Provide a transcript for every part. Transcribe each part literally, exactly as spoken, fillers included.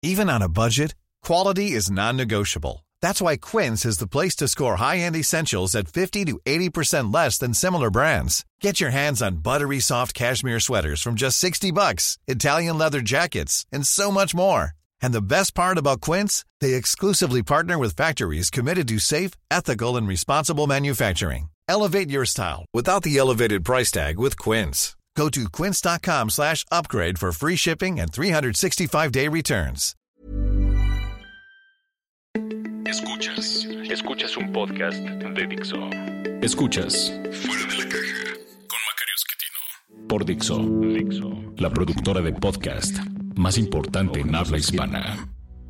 Even on a budget, quality is non-negotiable. That's why Quince is the place to score high-end essentials at fifty to eighty percent less than similar brands. Get your hands on buttery soft cashmere sweaters from just sixty bucks, Italian leather jackets, and so much more. And the best part about Quince, they exclusively partner with factories committed to safe, ethical, and responsible manufacturing. Elevate your style without the elevated price tag with Quince. Go to quince.com slash upgrade for free shipping and three sixty-five day returns. Escuchas, escuchas un podcast de Dixo. Escuchas Fuera de la Caja con Macario Esquetino por Dixo, Dixo, la productora de podcast más importante en habla hispana.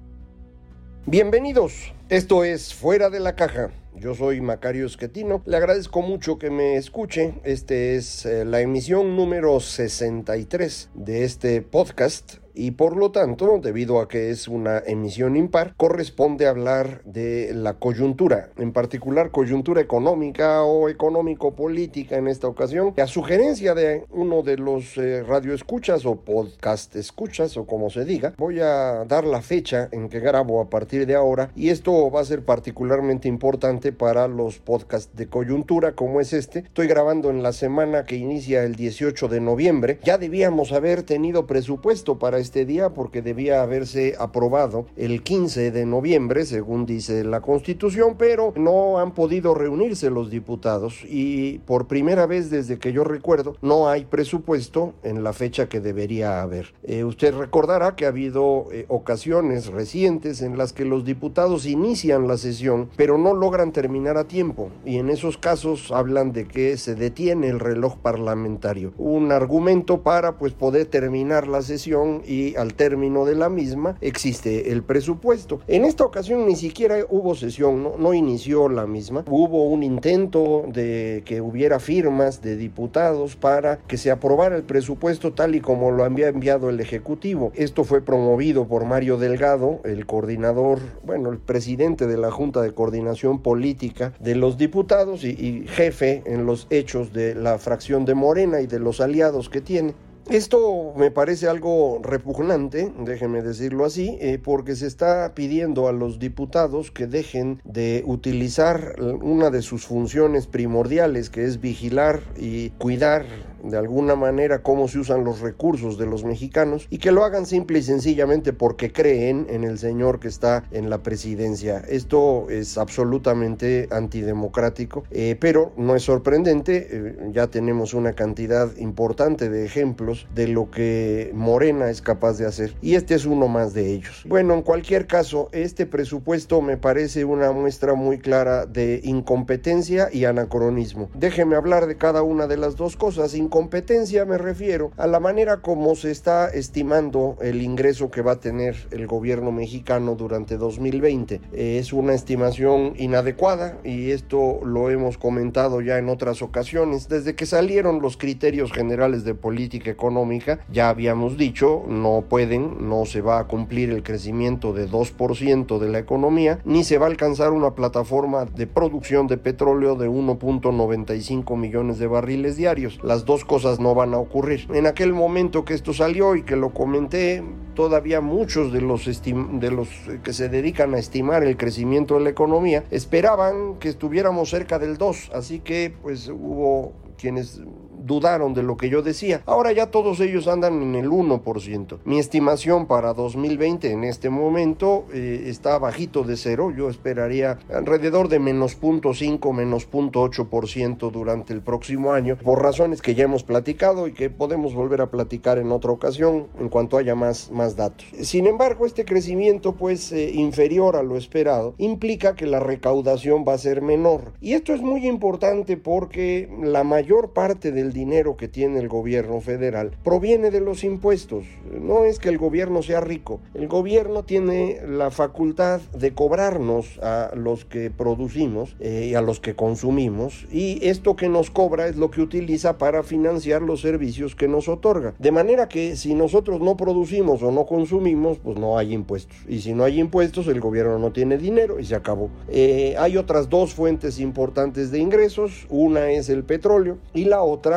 Bienvenidos, esto es Fuera de la Caja. Yo soy Macario Esquetino, le agradezco mucho que me escuche. Este es eh, la emisión número sesenta y tres de este podcast. Y por lo tanto, debido a que es una emisión impar, corresponde hablar de la coyuntura, en particular coyuntura económica o económico-política en esta ocasión. A sugerencia de uno de los eh, radioescuchas o podcast escuchas o como se diga, voy a dar la fecha en que grabo a partir de ahora, y esto va a ser particularmente importante para los podcasts de coyuntura como es este. Estoy grabando en la semana que inicia el dieciocho de noviembre. Ya debíamos haber tenido presupuesto para este día porque debía haberse aprobado el quince de noviembre, según dice la Constitución, pero no han podido reunirse los diputados y por primera vez desde que yo recuerdo no hay presupuesto en la fecha que debería haber. Eh, usted recordará que ha habido eh, ocasiones recientes en las que los diputados inician la sesión pero no logran terminar a tiempo, y en esos casos hablan de que se detiene el reloj parlamentario, un argumento para pues poder terminar la sesión, y al término de la misma existe el presupuesto. En esta ocasión ni siquiera hubo sesión, no, no inició la misma. Hubo un intento de que hubiera firmas de diputados para que se aprobara el presupuesto tal y como lo había enviado el Ejecutivo. Esto fue promovido por Mario Delgado, el coordinador, bueno, el presidente de la Junta de Coordinación Política de los diputados y, y jefe en los hechos de la fracción de Morena y de los aliados que tiene. Esto me parece algo repugnante, déjenme decirlo así, eh, porque se está pidiendo a los diputados que dejen de utilizar una de sus funciones primordiales, que es vigilar y cuidar de alguna manera cómo se usan los recursos de los mexicanos, y que lo hagan simple y sencillamente porque creen en el señor que está en la presidencia. Esto es absolutamente antidemocrático, eh, pero no es sorprendente. Eh, ya tenemos una cantidad importante de ejemplos de lo que Morena es capaz de hacer, y este es uno más de ellos. Bueno, en cualquier caso, este presupuesto me parece una muestra muy clara de incompetencia y anacronismo. Déjeme hablar de cada una de las dos cosas. Incompetencia me refiero a la manera como se está estimando el ingreso que va a tener el gobierno mexicano durante dos mil veinte. Eh, es una estimación inadecuada, y esto lo hemos comentado ya en otras ocasiones. Desde que salieron los criterios generales de política económica, ya habíamos dicho, no pueden, no se va a cumplir el crecimiento de dos por ciento de la economía, ni se va a alcanzar una plataforma de producción de petróleo de uno punto noventa y cinco millones de barriles diarios. Las dos cosas no van a ocurrir. En aquel momento que esto salió y que lo comenté, todavía muchos de los, estim- de los que se dedican a estimar el crecimiento de la economía esperaban que estuviéramos cerca del dos, así que pues hubo quienes dudaron de lo que yo decía. Ahora ya todos ellos andan en el uno por ciento. Mi estimación para dos mil veinte en este momento eh, está bajito de cero. Yo esperaría alrededor de menos punto cinco, menos punto ocho por ciento durante el próximo año, por razones que ya hemos platicado y que podemos volver a platicar en otra ocasión en cuanto haya más, más datos. Sin embargo, este crecimiento pues eh, inferior a lo esperado implica que la recaudación va a ser menor, y esto es muy importante porque la mayor parte del dinero que tiene el gobierno federal proviene de los impuestos. No es que el gobierno sea rico, el gobierno tiene la facultad de cobrarnos a los que producimos eh, y a los que consumimos, y esto que nos cobra es lo que utiliza para financiar los servicios que nos otorga, de manera que si nosotros no producimos o no consumimos, pues no hay impuestos, y si no hay impuestos el gobierno no tiene dinero y se acabó. Eh, hay otras dos fuentes importantes de ingresos, una es el petróleo y la otra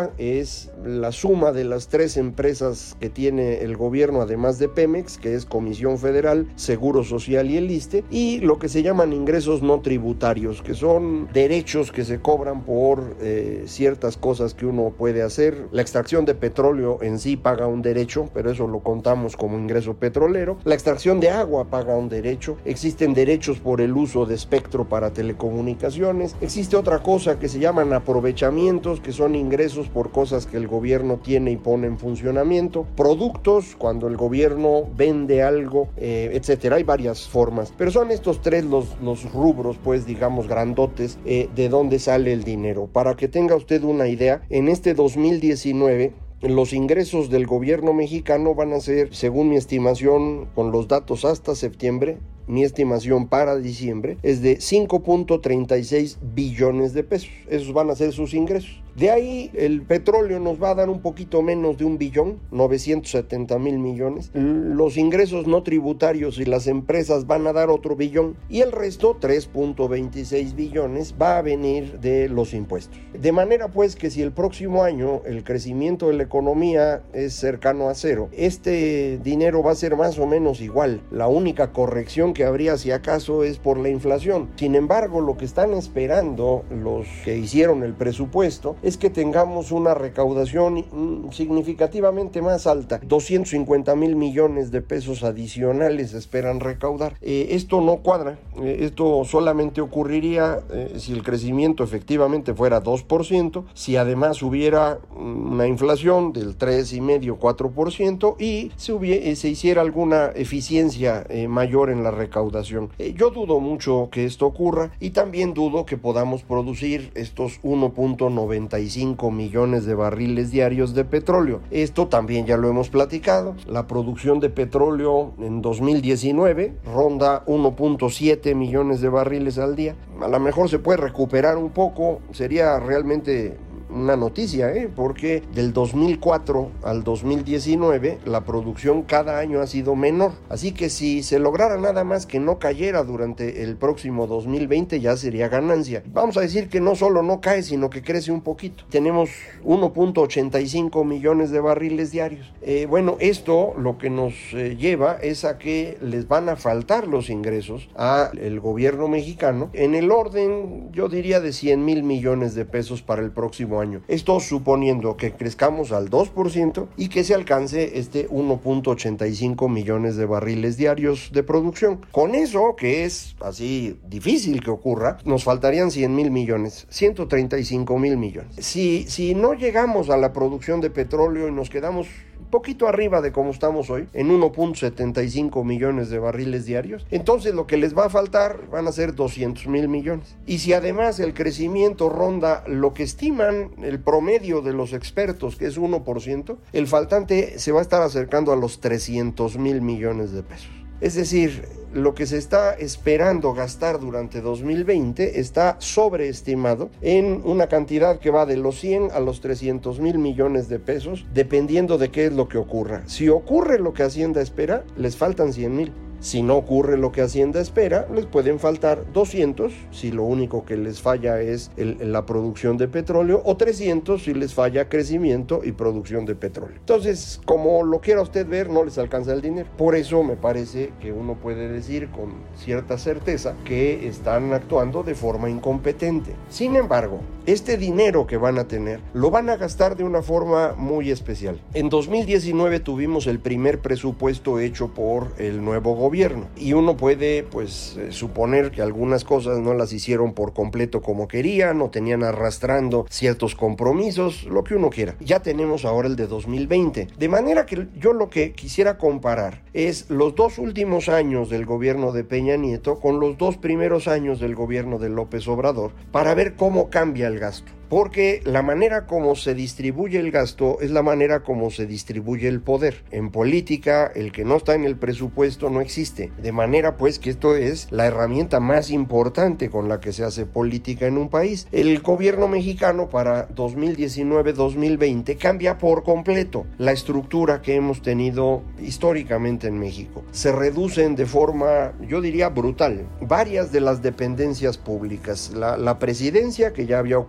A es la suma de las tres empresas que tiene el gobierno, además de Pemex, que es Comisión Federal, Seguro Social y el ISSSTE, y lo que se llaman ingresos no tributarios, que son derechos que se cobran por eh, ciertas cosas que uno puede hacer. La extracción de petróleo en sí paga un derecho, pero eso lo contamos como ingreso petrolero. La extracción de agua paga un derecho. Existen derechos por el uso de espectro para telecomunicaciones. Existe otra cosa que se llaman aprovechamientos, que son ingresos por cosas que el gobierno tiene y pone en funcionamiento. Productos, cuando el gobierno vende algo, eh, etcétera. Hay varias formas, pero son estos tres los, los rubros, pues digamos grandotes, eh, de dónde sale el dinero. Para que tenga usted una idea, en este dos mil diecinueve los ingresos del gobierno mexicano van a ser, según mi estimación, con los datos hasta septiembre, mi estimación para diciembre es de cinco punto treinta y seis billones de pesos. Esos van a ser sus ingresos. De ahí el petróleo nos va a dar un poquito menos de un billón, novecientos setenta mil millones. Los ingresos no tributarios y las empresas van a dar otro billón. Y el resto, tres punto veintiséis billones, va a venir de los impuestos. De manera pues que si el próximo año el crecimiento de la economía es cercano a cero, este dinero va a ser más o menos igual. La única corrección que habría, si acaso, es por la inflación. Sin embargo, lo que están esperando los que hicieron el presupuesto es que tengamos una recaudación significativamente más alta. doscientos cincuenta mil millones de pesos adicionales esperan recaudar. Eh, esto no cuadra. Eh, esto solamente ocurriría eh, si el crecimiento efectivamente fuera dos por ciento, si además hubiera una inflación del tres coma cinco, cuatro por ciento y se, hubiera, se hiciera alguna eficiencia eh, mayor en la recaudación. Eh, yo dudo mucho que esto ocurra y también dudo que podamos producir estos uno punto noventa y cinco millones de barriles diarios de petróleo. Esto también ya lo hemos platicado. La producción de petróleo en dos mil diecinueve ronda uno punto siete millones de barriles al día. A lo mejor se puede recuperar un poco, sería realmente una noticia, ¿eh? Porque del dos mil cuatro al dos mil diecinueve la producción cada año ha sido menor, así que si se lograra nada más que no cayera durante el próximo dos mil veinte ya sería ganancia. Vamos a decir que no solo no cae, sino que crece un poquito. Tenemos uno punto ochenta y cinco millones de barriles diarios. Eh, bueno, esto lo que nos eh, lleva es a que les van a faltar los ingresos al gobierno mexicano en el orden, yo diría, de cien mil millones de pesos para el próximo año. Esto suponiendo que crezcamos al dos por ciento y que se alcance este uno punto ochenta y cinco millones de barriles diarios de producción. Con eso, que es así difícil que ocurra, nos faltarían cien mil millones, ciento treinta y cinco mil millones. Si, si no llegamos a la producción de petróleo y nos quedamos poquito arriba de como estamos hoy, en uno punto setenta y cinco millones de barriles diarios, entonces lo que les va a faltar van a ser doscientos mil millones. Y si además el crecimiento ronda lo que estiman el promedio de los expertos, que es uno por ciento, el faltante se va a estar acercando a los trescientos mil millones de pesos. Es decir, lo que se está esperando gastar durante dos mil veinte está sobreestimado en una cantidad que va de los cien a los trescientos mil millones de pesos, dependiendo de qué es lo que ocurra. Si ocurre lo que Hacienda espera, les faltan cien mil. Si no ocurre lo que Hacienda espera, les pueden faltar doscientos, si lo único que les falla es el, la producción de petróleo, o trescientos si les falla crecimiento y producción de petróleo. Entonces, como lo quiera usted ver, no les alcanza el dinero. Por eso me parece que uno puede decir con cierta certeza que están actuando de forma incompetente. Sin embargo, este dinero que van a tener, lo van a gastar de una forma muy especial. En dos mil diecinueve tuvimos el primer presupuesto hecho por el nuevo gobierno. Gobierno. Y uno puede pues eh, suponer que algunas cosas no las hicieron por completo como querían, o tenían arrastrando ciertos compromisos, lo que uno quiera. Ya tenemos ahora el de dos mil veinte. De manera que yo lo que quisiera comparar es los dos últimos años del gobierno de Peña Nieto con los dos primeros años del gobierno de López Obrador para ver cómo cambia el gasto. Porque la manera como se distribuye el gasto es la manera como se distribuye el poder. En política, el que no está en el presupuesto no existe. De manera pues que esto es la herramienta más importante con la que se hace política en un país. El gobierno mexicano para dos mil diecinueve dos mil veinte cambia por completo la estructura que hemos tenido históricamente en México. Se reducen de forma, yo diría, brutal, varias de las dependencias públicas. La, la presidencia, que ya había ocurrido,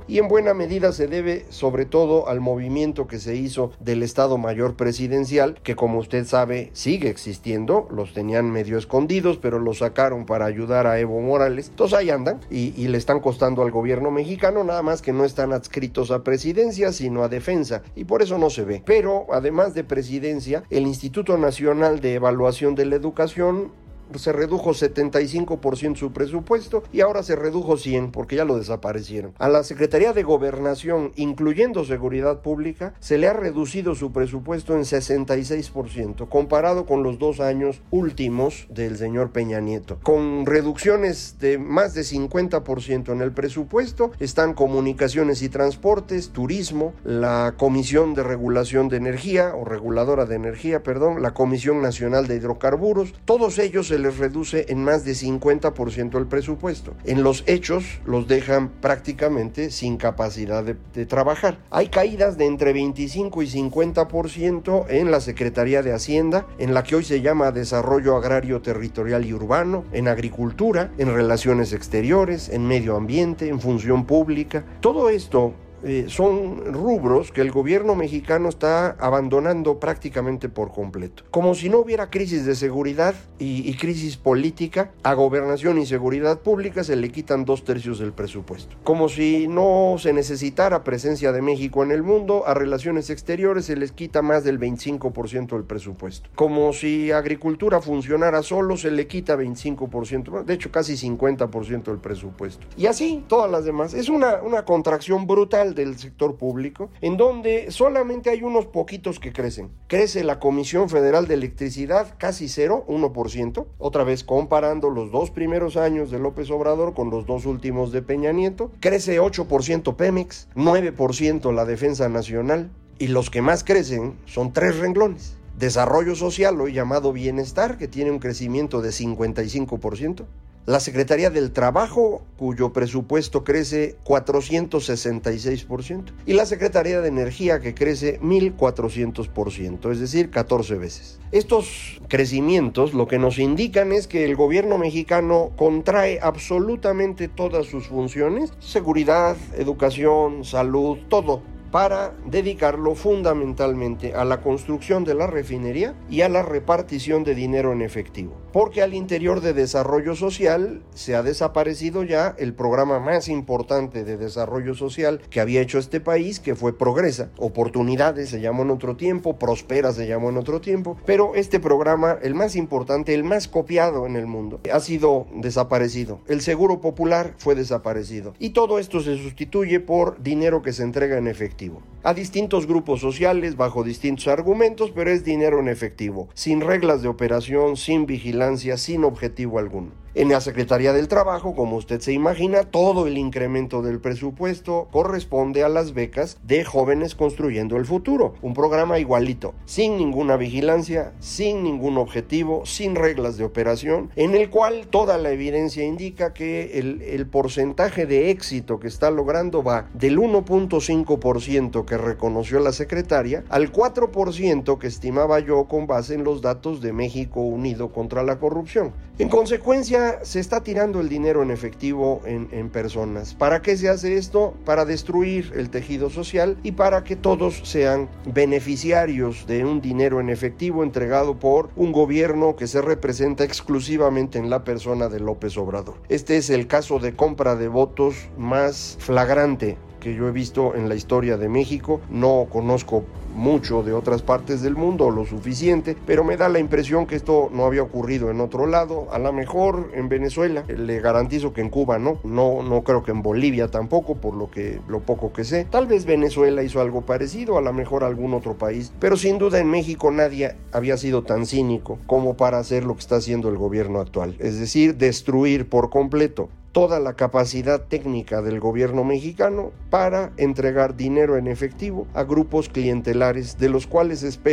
y en buena medida se debe sobre todo al movimiento que se hizo del Estado Mayor Presidencial, que como usted sabe sigue existiendo, los tenían medio escondidos, pero los sacaron para ayudar a Evo Morales, entonces ahí andan y, y le están costando al gobierno mexicano, nada más que no están adscritos a presidencia, sino a defensa, y por eso no se ve. Pero además de presidencia, el Instituto Nacional de Evaluación de la Educación se redujo setenta y cinco por ciento su presupuesto y ahora se redujo cien porque ya lo desaparecieron. A la Secretaría de Gobernación, incluyendo Seguridad Pública, se le ha reducido su presupuesto en sesenta y seis por ciento comparado con los dos años últimos del señor Peña Nieto. Con reducciones de más de cincuenta por ciento en el presupuesto están Comunicaciones y Transportes, Turismo, la Comisión de Regulación de Energía o Reguladora de Energía, perdón, la Comisión Nacional de Hidrocarburos. Todos ellos se les reduce en más de cincuenta por ciento el presupuesto. En los hechos los dejan prácticamente sin capacidad de, de trabajar. Hay caídas de entre veinticinco y cincuenta por ciento en la Secretaría de Hacienda, en la que hoy se llama Desarrollo Agrario, Territorial y Urbano, en Agricultura, en Relaciones Exteriores, en Medio Ambiente, en Función Pública. Todo esto Eh, son rubros que el gobierno mexicano está abandonando prácticamente por completo. Como si no hubiera crisis de seguridad y, y crisis política, a Gobernación y Seguridad Pública se le quitan dos tercios del presupuesto. Como si no se necesitara presencia de México en el mundo, a Relaciones Exteriores se les quita más del veinticinco por ciento del presupuesto. Como si Agricultura funcionara solo, se le quita veinticinco por ciento, de hecho casi cincuenta por ciento del presupuesto. Y así todas las demás. Es una, una contracción brutal del sector público, en donde solamente hay unos poquitos que crecen. Crece la Comisión Federal de Electricidad casi cero, uno por ciento, otra vez comparando los dos primeros años de López Obrador con los dos últimos de Peña Nieto. Crece ocho por ciento Pemex, nueve por ciento la Defensa Nacional, y los que más crecen son tres renglones. Desarrollo Social, hoy llamado Bienestar, que tiene un crecimiento de cincuenta y cinco por ciento. La Secretaría del Trabajo, cuyo presupuesto crece cuatrocientos sesenta y seis por ciento. Y la Secretaría de Energía, que crece mil cuatrocientos por ciento, es decir, catorce veces. Estos crecimientos lo que nos indican es que el gobierno mexicano contrae absolutamente todas sus funciones, seguridad, educación, salud, todo, para dedicarlo fundamentalmente a la construcción de la refinería y a la repartición de dinero en efectivo. Porque al interior de Desarrollo Social se ha desaparecido ya el programa más importante de desarrollo social que había hecho este país, que fue Progresa. Oportunidades se llamó en otro tiempo, Prospera se llamó en otro tiempo, pero este programa, el más importante, el más copiado en el mundo, ha sido desaparecido. El Seguro Popular fue desaparecido. Y todo esto se sustituye por dinero que se entrega en efectivo a distintos grupos sociales bajo distintos argumentos, pero es dinero en efectivo, sin reglas de operación, sin vigilancia, sin objetivo alguno. En la Secretaría del Trabajo, como usted se imagina, todo el incremento del presupuesto corresponde a las becas de Jóvenes Construyendo el Futuro, un programa igualito, sin ninguna vigilancia, sin ningún objetivo, sin reglas de operación, en el cual toda la evidencia indica que el, el porcentaje de éxito que está logrando va del uno punto cinco por ciento que reconoció la secretaria al cuatro por ciento que estimaba yo con base en los datos de México Unido contra la Corrupción. En consecuencia, se está tirando el dinero en efectivo en, en personas. ¿Para qué se hace esto? Para destruir el tejido social y para que todos sean beneficiarios de un dinero en efectivo entregado por un gobierno que se representa exclusivamente en la persona de López Obrador. Este es el caso de compra de votos más flagrante que yo he visto en la historia de México. No conozco mucho de otras partes del mundo, lo suficiente, pero me da la impresión que esto no había ocurrido en otro lado. A lo mejor en Venezuela, le garantizo que en Cuba no, no, no creo que en Bolivia tampoco, por lo que lo poco que sé. Tal vez Venezuela hizo algo parecido, a lo mejor algún otro país, pero sin duda en México nadie había sido tan cínico como para hacer lo que está haciendo el gobierno actual, es decir, destruir por completo toda la capacidad técnica del gobierno mexicano para entregar dinero en efectivo a grupos clientelares de los cuales espera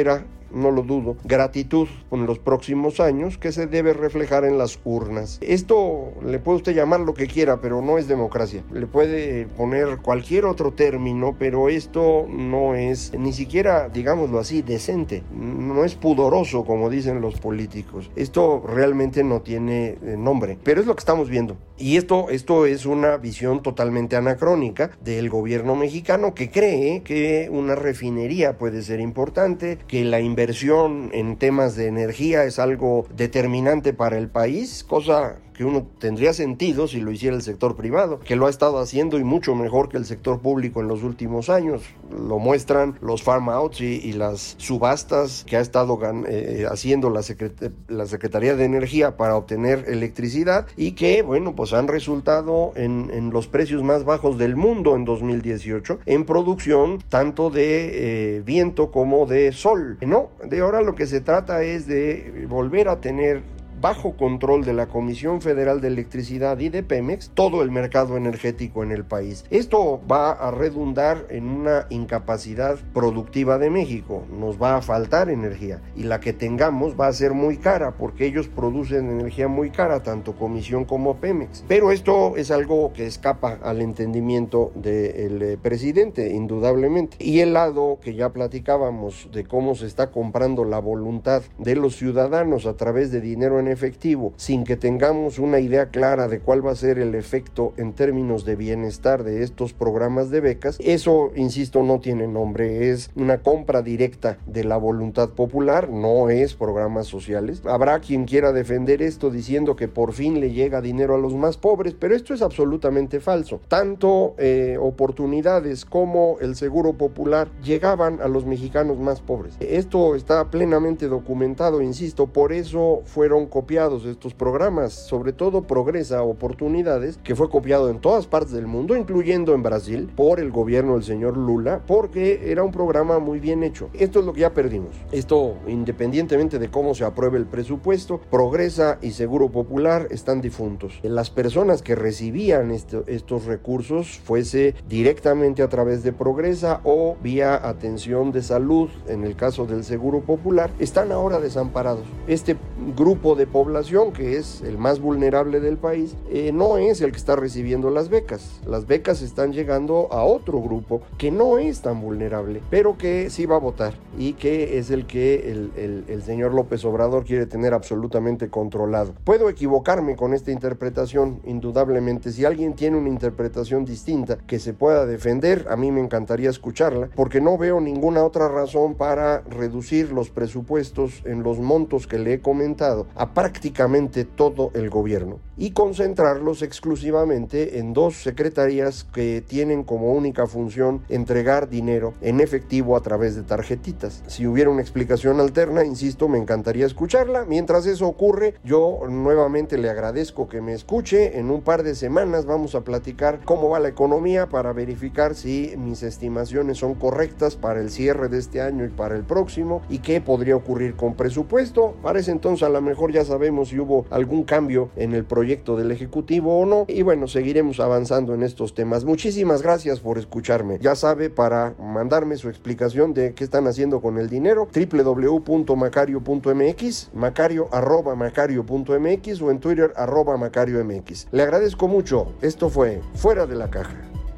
no lo dudo, gratitud en los próximos años que se debe reflejar en las urnas. Esto le puede usted llamar lo que quiera, pero no es democracia. Le puede poner cualquier otro término, pero esto no es ni siquiera, digámoslo así, decente. No es pudoroso, como dicen los políticos. Esto realmente no tiene nombre, pero es lo que estamos viendo. Y esto, esto es una visión totalmente anacrónica del gobierno mexicano, que cree que una refinería puede ser importante, que la inversión en temas de energía es algo determinante para el país, cosa que uno tendría sentido si lo hiciera el sector privado, que lo ha estado haciendo y mucho mejor que el sector público en los últimos años. Lo muestran los farm outs y, y las subastas que ha estado eh, haciendo la, Secret- la Secretaría de Energía para obtener electricidad, y que, bueno, pues han resultado en, en los precios más bajos del mundo en dos mil dieciocho, en producción tanto de eh, viento como de sol. No, de ahora lo que se trata es de volver a tener bajo control de la Comisión Federal de Electricidad y de Pemex todo el mercado energético en el país. Esto va a redundar en una incapacidad productiva de México. Nos va a faltar energía, y la que tengamos va a ser muy cara, porque ellos producen energía muy cara, tanto Comisión como Pemex. Pero esto es algo que escapa al entendimiento del eh, presidente, indudablemente. Y el lado que ya platicábamos de cómo se está comprando la voluntad de los ciudadanos a través de dinero en efectivo, sin que tengamos una idea clara de cuál va a ser el efecto en términos de bienestar de estos programas de becas, eso, insisto, no tiene nombre. Es una compra directa de la voluntad popular, no es programas sociales. Habrá quien quiera defender esto diciendo que por fin le llega dinero a los más pobres, pero esto es absolutamente falso. Tanto eh, oportunidades como el Seguro Popular llegaban a los mexicanos más pobres. Esto está plenamente documentado, insisto, por eso fueron copiados estos programas, sobre todo Progresa Oportunidades, que fue copiado en todas partes del mundo, incluyendo en Brasil, por el gobierno del señor Lula, porque era un programa muy bien hecho. Esto es lo que ya perdimos. Esto, independientemente de cómo se apruebe el presupuesto, Progresa y Seguro Popular están difuntos. Las personas que recibían este, estos recursos, fuese directamente a través de Progresa o vía atención de salud, en el caso del Seguro Popular, están ahora desamparados. Este grupo de población, que es el más vulnerable del país, eh, no es el que está recibiendo las becas. Las becas están llegando a otro grupo que no es tan vulnerable, pero que sí va a votar, y que es el que el, el, el señor López Obrador quiere tener absolutamente controlado. Puedo equivocarme con esta interpretación, indudablemente. Si alguien tiene una interpretación distinta que se pueda defender, a mí me encantaría escucharla, porque no veo ninguna otra razón para reducir los presupuestos en los montos que le he comentado a prácticamente todo el gobierno y concentrarlos exclusivamente en dos secretarías que tienen como única función entregar dinero en efectivo a través de tarjetitas. Si hubiera una explicación alterna, insisto, me encantaría escucharla. Mientras eso ocurre, yo nuevamente le agradezco que me escuche. En un par de semanas vamos a platicar cómo va la economía para verificar si mis estimaciones son correctas para el cierre de este año y para el próximo, y qué podría ocurrir con presupuesto. Para ese entonces a lo mejor ya sabemos si hubo algún cambio en el proyecto del Ejecutivo o no, y bueno, seguiremos avanzando en estos temas. Muchísimas gracias por escucharme. Ya sabe, para mandarme su explicación de qué están haciendo con el dinero, doble u doble u doble u punto macario punto m x, macario arroba macario punto m x, o en Twitter arroba macario m x. Le agradezco mucho. Esto fue Fuera de la Caja.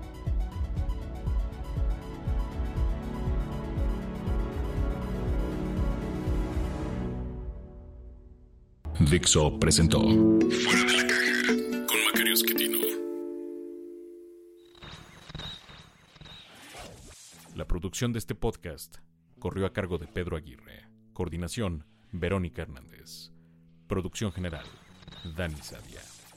Dixo presentó Fuera de la Caja con Macario Schettino. La producción de este podcast corrió a cargo de Pedro Aguirre. Coordinación, Verónica Hernández. Producción general, Dani Sadia.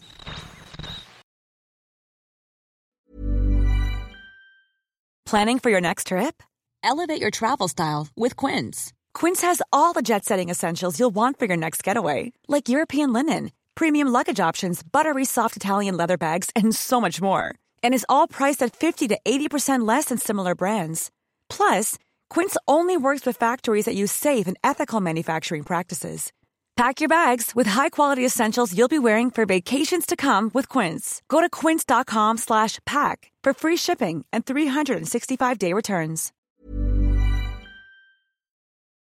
Planning for your next trip? Elevate your travel style with Quince. Quince has all the jet-setting essentials you'll want for your next getaway, like European linen, premium luggage options, buttery soft Italian leather bags, and so much more. And is all priced at fifty to eighty percent less than similar brands. Plus, Quince only works with factories that use safe and ethical manufacturing practices. Pack your bags with high-quality essentials you'll be wearing for vacations to come with Quince. Go to quince dot com slash pack for free shipping and three sixty-five day returns.